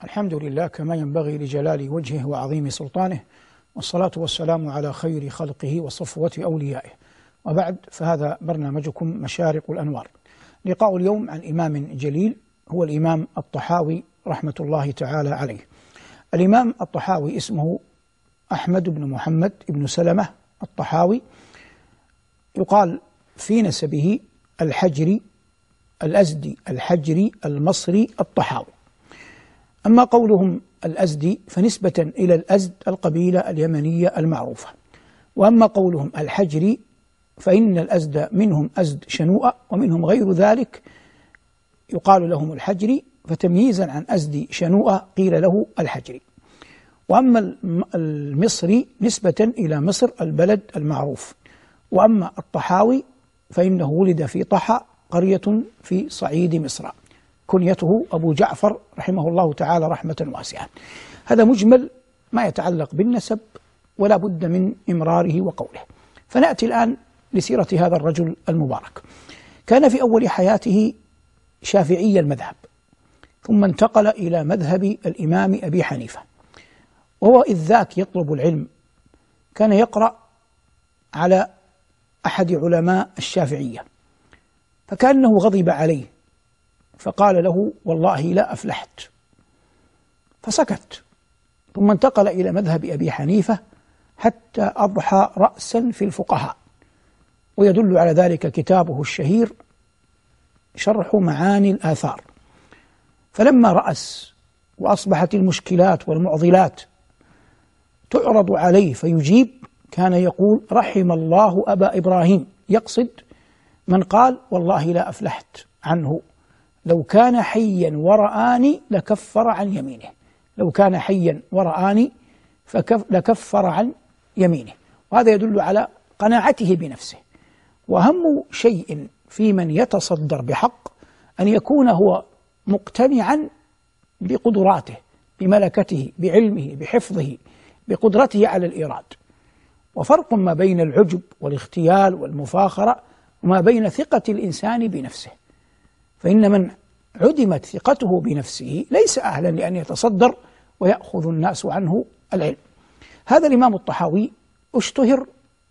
الحمد لله كما ينبغي لجلال وجهه وعظيم سلطانه، والصلاة والسلام على خير خلقه وصفوة أوليائه، وبعد، فهذا برنامجكم مشارق الأنوار. لقاء اليوم عن إمام جليل هو الإمام الطحاوي رحمة الله تعالى عليه. الإمام الطحاوي اسمه أحمد بن محمد بن سلمة الطحاوي، يقال في نسبه الحجري الأزدي الحجري المصري الطحاوي. أما قولهم الأزدي فنسبة إلى الأزد القبيلة اليمنية المعروفة، وأما قولهم الحجري فإن الأزد منهم أزد شنوءة ومنهم غير ذلك يقال لهم الحجري، فتمييزا عن أزد شنوءة قيل له الحجري. وأما المصري نسبة إلى مصر البلد المعروف. وأما الطحاوي فإنه ولد في طحا قرية في صعيد مصر، كنيته أبو جعفر رحمه الله تعالى رحمة واسعة. هذا مجمل ما يتعلق بالنسب، ولا بد من إمراره وقوله. فنأتي الآن لسيرة هذا الرجل المبارك. كان في أول حياته شافعي المذهب، ثم انتقل إلى مذهب الإمام أبي حنيفة، وهو إذ ذاك يطلب العلم كان يقرأ على أحد علماء الشافعية، فكأنه غضب عليه فقال له: والله لا أفلحت، فسكت. ثم انتقل إلى مذهب أبي حنيفة حتى أضحى رأسا في الفقهاء، ويدل على ذلك كتابه الشهير شرح معاني الآثار. فلما رأس وأصبحت المشكلات والمعضلات تعرض عليه فيجيب، كان يقول: رحم الله أبا إبراهيم، يقصد من قال: والله لا أفلحت عنه، لو كان حيا ورآني لكفر عن يمينه، لو كان حيا ورآني لكفر عن يمينه. وهذا يدل على قناعته بنفسه. وأهم شيء في من يتصدر بحق أن يكون هو مقتنعا بقدراته، بملكته، بعلمه، بحفظه، بقدرته على الإيراد. وفرق ما بين العجب والاختيال والمفاخرة وما بين ثقة الإنسان بنفسه. فإن من عدمت ثقته بنفسه ليس أهلا لأن يتصدر ويأخذ الناس عنه العلم. هذا الإمام الطحاوي اشتهر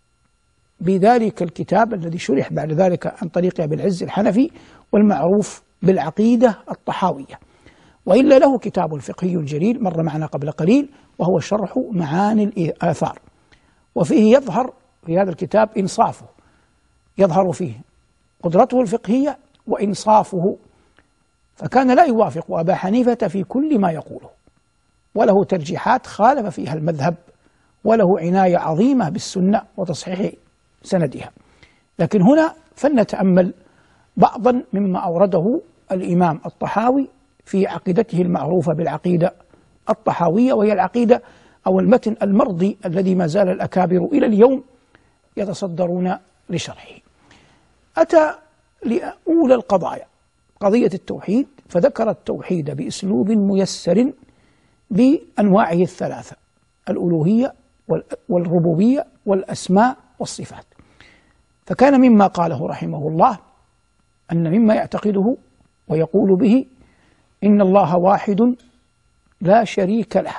بذلك الكتاب الذي شرح بعد ذلك عن طريق أبي العز الحنفي، والمعروف بالعقيدة الطحاوية. وإلا له كتاب فقهي جليل مر معنا قبل قليل، وهو شرح معاني الآثار. وفيه يظهر في هذا الكتاب إنصافه، يظهر فيه قدرته الفقهية وإنصافه، فكان لا يوافق أبا حنيفة في كل ما يقوله، وله ترجيحات خالف فيها المذهب، وله عناية عظيمة بالسنة وتصحيح سندها. لكن هنا فلنتأمل بعضا مما أورده الإمام الطحاوي في عقيدته المعروفة بالعقيدة الطحاوية، وهي العقيدة أو المتن المرضي الذي ما زال الأكابر إلى اليوم يتصدرون لشرحه. أتى لأولى القضايا قضية التوحيد، فذكر التوحيد بأسلوب ميسر بأنواعه الثلاثة: الألوهية والربوبية والأسماء والصفات. فكان مما قاله رحمه الله أن مما يعتقده ويقول به إن الله واحد لا شريك له،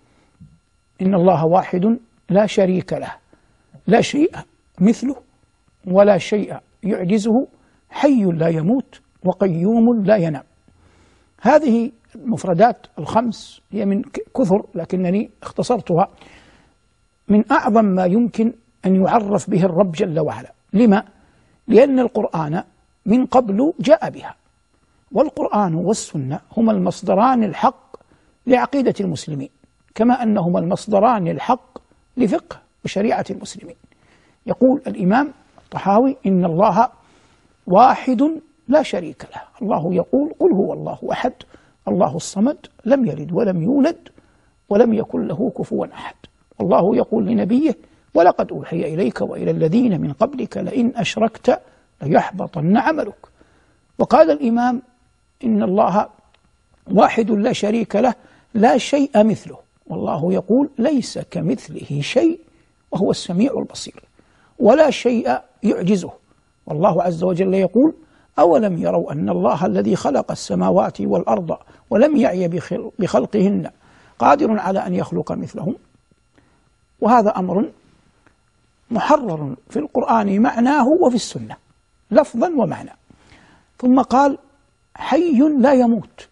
إن الله واحد لا شريك له، لا شيء مثله ولا شيء يعجزه، حي لا يموت وقيوم لا ينام. هذه المفردات الخمس هي من كثر، لكنني اختصرتها، من أعظم ما يمكن أن يعرف به الرب جل وعلا. لما؟ لأن القرآن من قبل جاء بها، والقرآن والسنة هما المصدران الحق لعقيدة المسلمين، كما أنهما المصدران الحق لفقه وشريعة المسلمين. يقول الإمام الطحاوي: إن الله واحد لا شريك له. الله يقول: قل هو الله أحد الله الصمد لم يلد ولم يولد ولم يكن له كفوا أحد. والله يقول لنبيه: ولقد أوحي إليك وإلى الذين من قبلك لئن أشركت ليحبطن عملك. وقال الإمام: إن الله واحد لا شريك له لا شيء مثله. والله يقول: ليس كمثله شيء وهو السميع البصير، ولا شيء يعجزه. والله عز وجل يقول: أولم يروا أن الله الذي خلق السماوات والأرض ولم يعي بخلقهن قادر على أن يخلق مثلهم. وهذا أمر محرر في القرآن معناه وفي السنة لفظا ومعنى. ثم قال: حي لا يموت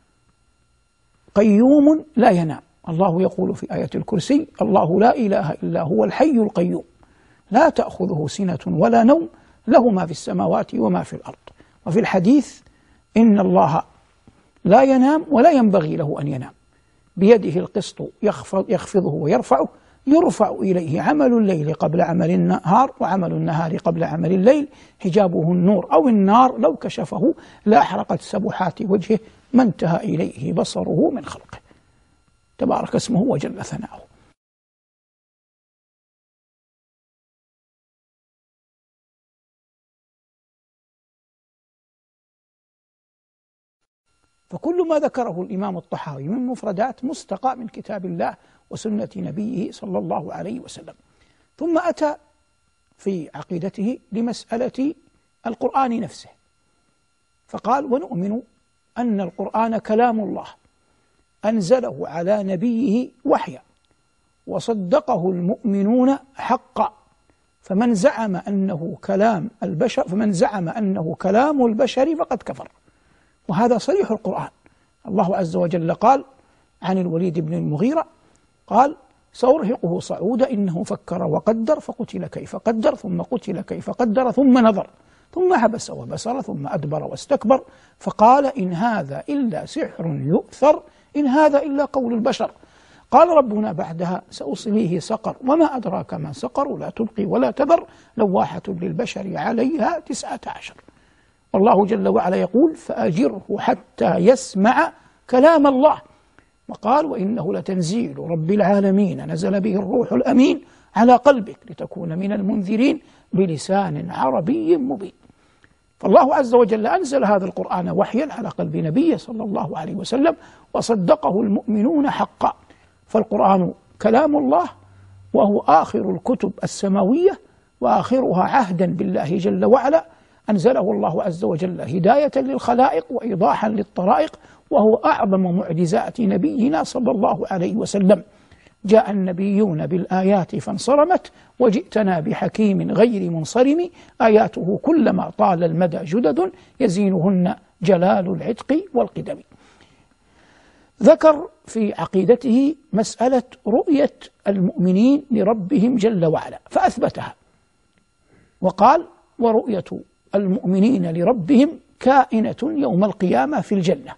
قيوم لا ينام. الله يقول في آية الكرسي: الله لا إله إلا هو الحي القيوم لا تأخذه سنة ولا نوم له ما في السماوات وما في الأرض. وفي الحديث: إن الله لا ينام ولا ينبغي له أن ينام، بيده القسط يخفضه ويرفعه، يرفع إليه عمل الليل قبل عمل النهار وعمل النهار قبل عمل الليل، حجابه النور أو النار، لو كشفه لأحرقت سبحات وجهه ما انتهى إليه بصره من خلقه، تبارك اسمه وجل ثناؤه. فكل ما ذكره الإمام الطحاوي من مفردات مستقى من كتاب الله وسنة نبيه صلى الله عليه وسلم. ثم أتى في عقيدته لمسألة القرآن نفسه، فقال: ونؤمن أن القرآن كلام الله أنزله على نبيه وحيا وصدقه المؤمنون حقا، فمن زعم أنه كلام البشر فقد كفر. وهذا صريح القرآن. الله عز وجل قال عن الوليد بن المغيرة قال: سأرهقه صعودا إنه فكر وقدر فقتل كيف قدر ثم قتل كيف قدر ثم نظر ثم عبس وبصر ثم أدبر واستكبر فقال: إن هذا إلا سحر يؤثر إن هذا إلا قول البشر. قال ربنا بعدها: سأصليه سقر وما أدراك ما سقر لا تبقي ولا تذر لواحة للبشر عليها 19. والله جل وعلا يقول: فأجره حتى يسمع كلام الله. وقال: وإنه لتنزيل رب العالمين نزل به الروح الأمين على قلبك لتكون من المنذرين بلسان عربي مبين. فالله عز وجل أنزل هذا القرآن وحيا على قلب نبيه صلى الله عليه وسلم وصدقه المؤمنون حقا. فالقرآن كلام الله، وهو آخر الكتب السماوية وآخرها عهدا بالله جل وعلا. أنزله الله عز وجل هداية للخلائق وإيضاحا للطرائق، وهو أعظم معجزات نبينا صلى الله عليه وسلم. جاء النبيون بالآيات فانصرمت وجئتنا بحكيم غير منصرم، آياته كلما طال المدى جدد يزينهن جلال العتق والقدم. ذكر في عقيدته مسألة رؤية المؤمنين لربهم جل وعلا فأثبتها، وقال: ورؤية المؤمنين لربهم كائنة يوم القيامة في الجنة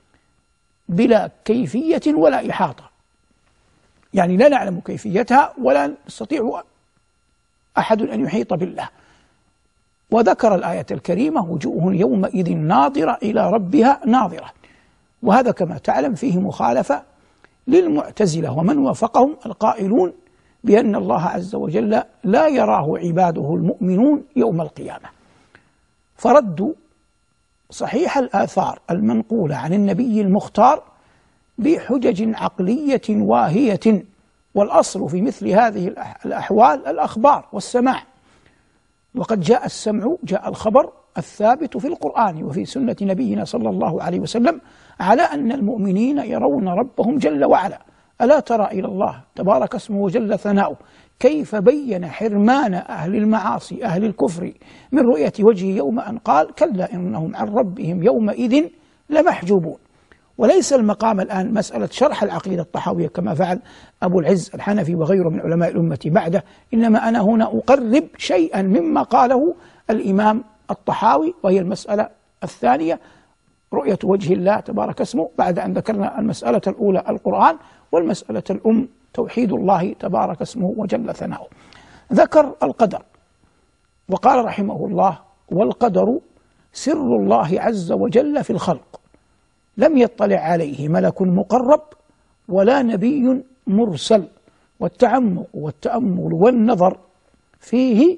بلا كيفية ولا إحاطة، يعني لا نعلم كيفيتها ولا نستطيع أحد أن يحيط بالله. وذكر الآية الكريمة: وجوه يومئذ ناظرة إلى ربها ناظرة. وهذا كما تعلم فيه مخالفة للمعتزلة ومن وافقهم القائلون بأن الله عز وجل لا يراه عباده المؤمنون يوم القيامة، فردوا صحيح الآثار المنقولة عن النبي المختار بحجج عقلية واهية، والأصل في مثل هذه الأحوال الأخبار والسماع. وقد جاء السمع، جاء الخبر الثابت في القرآن وفي سنة نبينا صلى الله عليه وسلم على أن المؤمنين يرون ربهم جل وعلا. ألا ترى إلى الله تبارك اسمه وجل ثناؤه كيف بين حرمان أهل المعاصي أهل الكفر من رؤية وجهه يوم أن قال: كلا إنهم عن ربهم يومئذ لمحجوبون. وليس المقام الآن مسألة شرح العقيدة الطحاوية كما فعل أبو العز الحنفي وغيره من علماء الأمة بعده، إنما أنا هنا أقرب شيئا مما قاله الإمام الطحاوي، وهي المسألة الثانية رؤية وجه الله تبارك اسمه، بعد أن ذكرنا المسألة الأولى القرآن، والمسألة الأم توحيد الله تبارك اسمه وجل ثناؤه. ذكر القدر وقال رحمه الله: والقدر سر الله عز وجل في الخلق، لم يطلع عليه ملك مقرب ولا نبي مرسل، والتعمق والتأمل والنظر فيه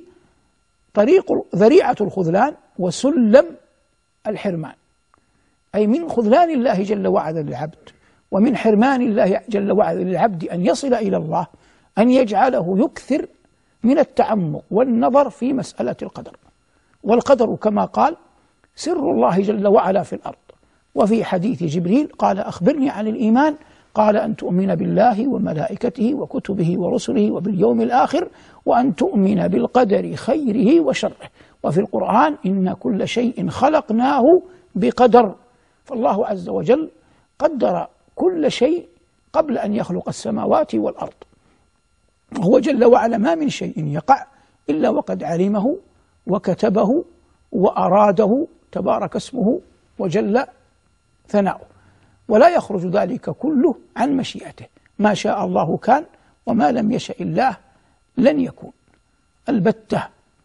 ذريعة الخذلان وسلم الحرمان، أي من خذلان الله جل وعلا للعبد ومن حرمان الله جل وعلا للعبد أن يصل إلى الله أن يجعله يكثر من التعمق والنظر في مسألة القدر. والقدر كما قال سر الله جل وعلا في الأرض. وفي حديث جبريل قال أخبرني عن الإيمان، قال أن تؤمن بالله وملائكته وكتبه ورسله وباليوم الآخر وأن تؤمن بالقدر خيره وشره. وفي القرآن إن كل شيء خلقناه بقدر، فالله عز وجل قدر كل شيء قبل أن يخلق السماوات والأرض. هو جل وعلا ما من شيء يقع إلا وقد علمه وكتبه وأراده تبارك اسمه وجل ثناؤه، ولا يخرج ذلك كله عن مشيئته. ما شاء الله كان وما لم يشأ الله لن يكون البتة.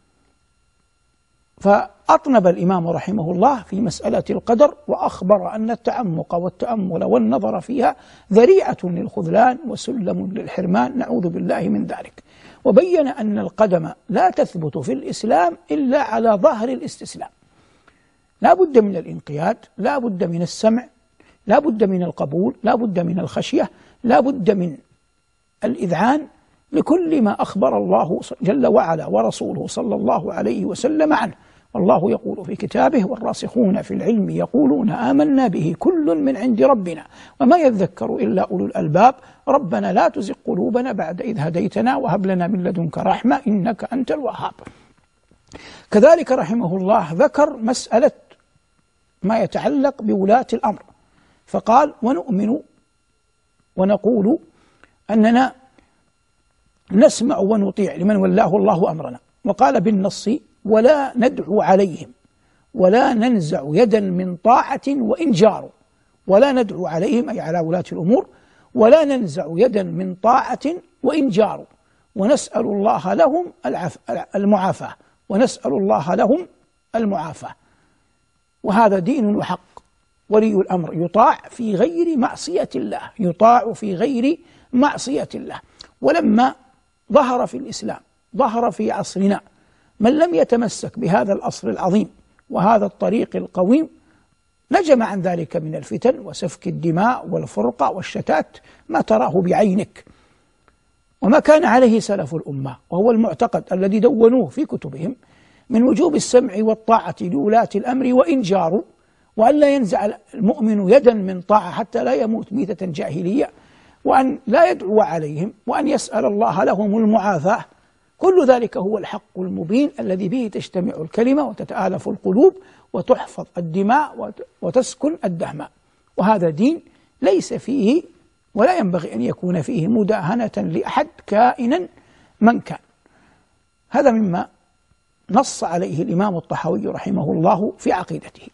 فأطنب الإمام رحمه الله في مسألة القدر، وأخبر أن التعمق والتأمل والنظر فيها ذريعة للخذلان وسلم للحرمان، نعوذ بالله من ذلك. وبين أن القدم لا تثبت في الإسلام إلا على ظهر الاستسلام، لا بد من الانقياد، لا بد من السمع، لا بد من القبول، لا بد من الخشية، لا بد من الإذعان لكل ما أخبر الله جل وعلا ورسوله صلى الله عليه وسلم عنه. والله يقول في كتابه: والراسخون في العلم يقولون آمنا به كل من عند ربنا وما يذكر إلا أولو الألباب ربنا لا تزغ قلوبنا بعد إذ هديتنا وهب لنا من لدنك رحمة إنك أنت الوهاب. كذلك رحمه الله ذكر مسألة ما يتعلق بولاة الأمر، فقال: ونؤمن ونقول أننا نسمع ونطيع لمن ولاه الله أمرنا. وقال بالنص: ولا ندعو عليهم ولا ننزع يدا من طاعة وإن جاروا. ولا ندعو عليهم أي على ولاة الأمور، ولا ننزع يدا من طاعة وإن جاروا، ونسأل الله لهم المعافاة، ونسأل الله لهم المعافاة. وهذا دين وحق. ولي الأمر يطاع في غير معصية الله، يطاع في غير معصية الله. ولما ظهر في الإسلام، ظهر في عصرنا من لم يتمسك بهذا الأصل العظيم وهذا الطريق القويم، نجم عن ذلك من الفتن وسفك الدماء والفرقة والشتات ما تراه بعينك. وما كان عليه سلف الأمة، وهو المعتقد الذي دونوه في كتبهم، من وجوب السمع والطاعة لولاة الأمر وإن جاروا، وأن لا ينزع المؤمن يدا من طاعة حتى لا يموت ميتة جاهلية، وأن لا يدعو عليهم، وأن يسأل الله لهم المعافاة. كل ذلك هو الحق المبين الذي به تجتمع الكلمة وتتآلف القلوب وتحفظ الدماء وتسكن الدهماء. وهذا دين ليس فيه ولا ينبغي أن يكون فيه مداهنة لأحد كائنا من كان. هذا مما نص عليه الإمام الطحاوي رحمه الله في عقيدته.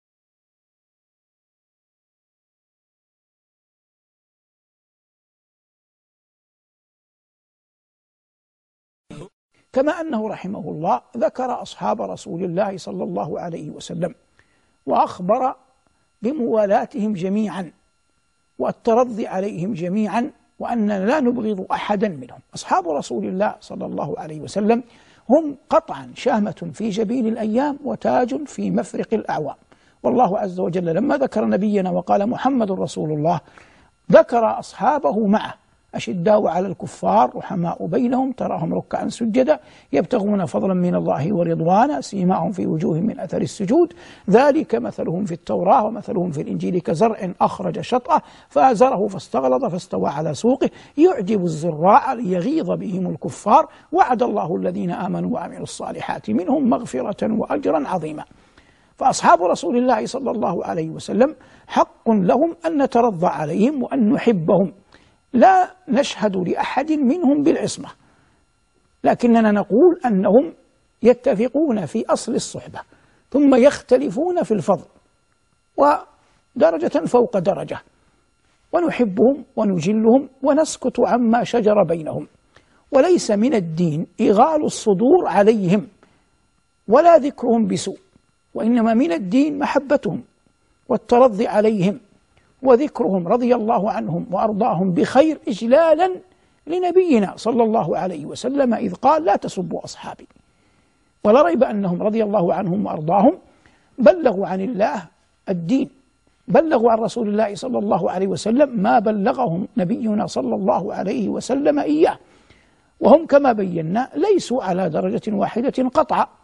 كما أنه رحمه الله ذكر أصحاب رسول الله صلى الله عليه وسلم، وأخبر بموالاتهم جميعا والترضي عليهم جميعا، وأننا لا نبغض أحدا منهم. أصحاب رسول الله صلى الله عليه وسلم هم قطعا شامة في جبين الأيام وتاج في مفرق الأعوام. والله عز وجل لما ذكر نبينا وقال محمد رسول الله ذكر أصحابه معه: أشداء على الكفار رحماء بينهم تراهم ركعا سجدا يبتغون فضلا من الله ورضوانا سيماهم في وجوههم من أثر السجود ذلك مثلهم في التوراة ومثلهم في الإنجيل كزرع أخرج شطأه فآزره فاستغلظ فاستوى على سوقه يعجب الزراع ليغيظ بهم الكفار وعد الله الذين آمنوا وعملوا الصالحات منهم مغفرة وأجرا عظيما. فأصحاب رسول الله صلى الله عليه وسلم حق لهم أن نترضى عليهم وأن نحبهم، لا نشهد لأحد منهم بالعصمة، لكننا نقول أنهم يتفقون في أصل الصحبة ثم يختلفون في الفضل ودرجة فوق درجة، ونحبهم ونجلهم ونسكت عما شجر بينهم. وليس من الدين إغال الصدور عليهم ولا ذكرهم بسوء، وإنما من الدين محبتهم والترضي عليهم وذكرهم رضي الله عنهم وأرضاهم بخير إجلالا لنبينا صلى الله عليه وسلم إذ قال: لا تسبوا أصحابي. ولا ريب أنهم رضي الله عنهم وأرضاهم بلغوا عن الله الدين، بلغوا عن رسول الله صلى الله عليه وسلم ما بلغهم نبينا صلى الله عليه وسلم إياه، وهم كما بينا ليسوا على درجة واحدة قطعا،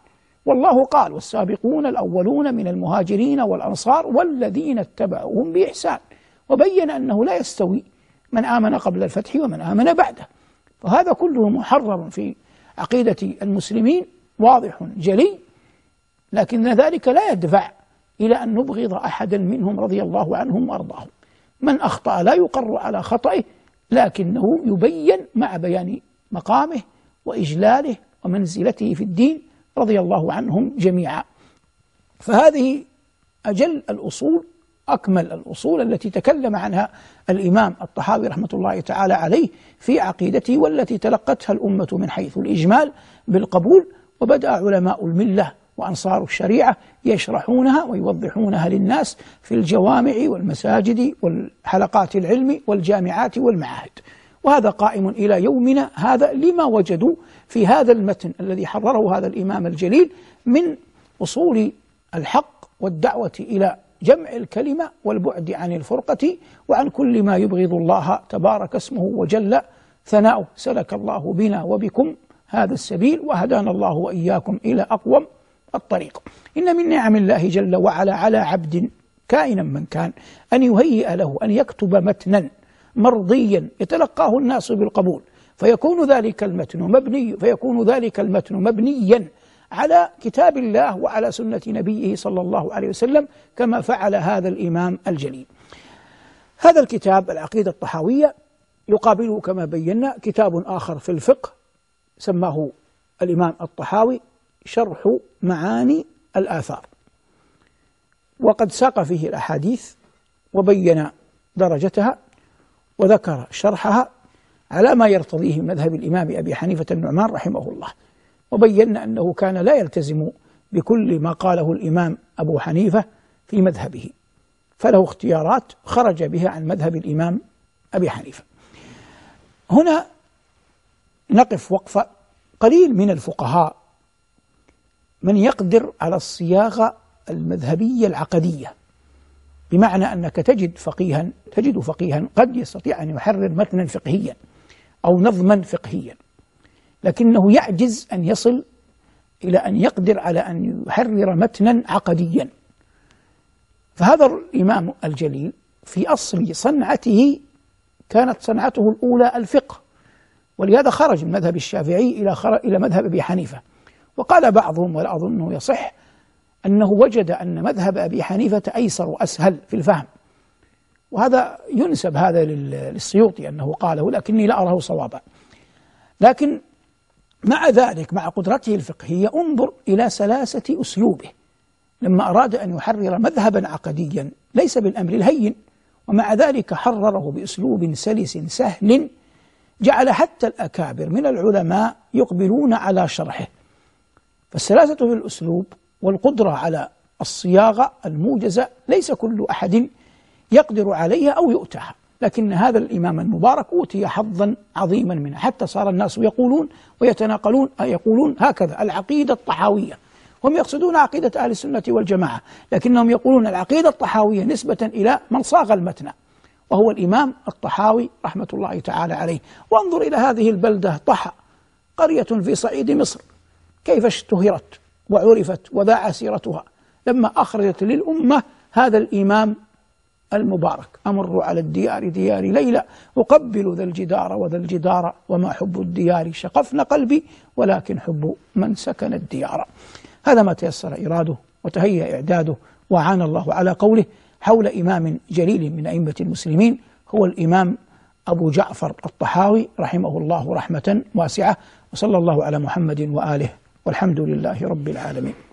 والله قال: والسابقون الأولون من المهاجرين والأنصار والذين اتبعوهم بإحسان، وبين أنه لا يستوي من آمن قبل الفتح ومن آمن بعده. فهذا كله محرر في عقيدة المسلمين، واضح جلي، لكن ذلك لا يدفع إلى أن نبغض أحدا منهم رضي الله عنهم وأرضاهم. من أخطأ لا يقر على خطئه، لكنه يبين مع بيان مقامه وإجلاله ومنزلته في الدين رضي الله عنهم جميعا. فهذه أجل الأصول، أكمل الأصول التي تكلم عنها الإمام الطحاوي رحمة الله تعالى عليه في عقيدته، والتي تلقتها الأمة من حيث الإجمال بالقبول، وبدأ علماء الملة وأنصار الشريعة يشرحونها ويوضحونها للناس في الجوامع والمساجد والحلقات العلم والجامعات والمعاهد. وهذا قائم إلى يومنا هذا لما وجدوا في هذا المتن الذي حرره هذا الإمام الجليل من أصول الحق والدعوة إلى جمع الكلمة والبعد عن الفرقة وعن كل ما يبغض الله تبارك اسمه وجل ثناؤه. سلك الله بنا وبكم هذا السبيل، وهدانا الله وإياكم إلى أقوم الطريق. إن من نعم الله جل وعلا على عبد كائنا من كان أن يهيئ له أن يكتب متنا مرضيا يتلقاه الناس بالقبول، فيكون ذلك المتن مبنيا على كتاب الله وعلى سنة نبيه صلى الله عليه وسلم، كما فعل هذا الإمام الجليل. هذا الكتاب العقيدة الطحاوية يقابله كما بينا كتاب آخر في الفقه سماه الإمام الطحاوي شرح معاني الآثار، وقد ساق فيه الأحاديث وبين درجتها وذكر شرحها على ما يرتضيه مذهب الإمام أبي حنيفة النعمان رحمه الله، وبينا أنه كان لا يلتزم بكل ما قاله الإمام أبو حنيفة في مذهبه، فله اختيارات خرج بها عن مذهب الإمام أبي حنيفة. هنا نقف وقفة. قليل من الفقهاء من يقدر على الصياغة المذهبية العقدية، بمعنى أنك تجد فقيها قد يستطيع أن يحرر متنا فقهيا أو نظما فقهيا، لكنه يعجز أن يصل إلى أن يقدر على أن يحرر متنا عقديا. فهذا الإمام الجليل في أصل صنعته كانت صنعته الأولى الفقه، ولهذا خرج من مذهب الشافعي إلى مذهب أبي حنيفة. وقال بعضهم ولا أظنه يصح أنه وجد أن مذهب أبي حنيفة أيسر وأسهل في الفهم، وهذا ينسب هذا للسيوطي أنه قاله، لكني لا أراه صوابا. لكن مع ذلك مع قدرته الفقهية انظر إلى سلاسة أسلوبه لما أراد أن يحرر مذهبا عقديا ليس بالأمر الهين، ومع ذلك حرره بأسلوب سلس سهل جعل حتى الأكابر من العلماء يقبلون على شرحه. فالسلاسة في الأسلوب والقدرة على الصياغة الموجزة ليس كل أحد يقدر عليها أو يؤتاها، لكن هذا الإمام المبارك أوتي حظا عظيما منها، حتى صار الناس يقولون ويتناقلون يقولون هكذا العقيدة الطحاوية. هم يقصدون عقيدة أهل السنة والجماعة، لكنهم يقولون العقيدة الطحاوية نسبة إلى من صاغ المتن، وهو الإمام الطحاوي رحمة الله تعالى عليه. وانظر إلى هذه البلدة طحا، قرية في صعيد مصر، كيف اشتهرت وعرفت وذاع سيرتها لما أخرجت للأمة هذا الإمام المبارك. أمر على الديار ديار ليلى أقبل ذا الجدار وذا الجدار، وما حب الديار شقفن قلبي ولكن حب من سكن الديار. هذا ما تيسر إراده وتهيأ إعداده، وعان الله على قوله حول إمام جليل من أئمة المسلمين هو الإمام أبو جعفر الطحاوي رحمه الله رحمة واسعة. وصلى الله على محمد وآله، والحمد لله رب العالمين.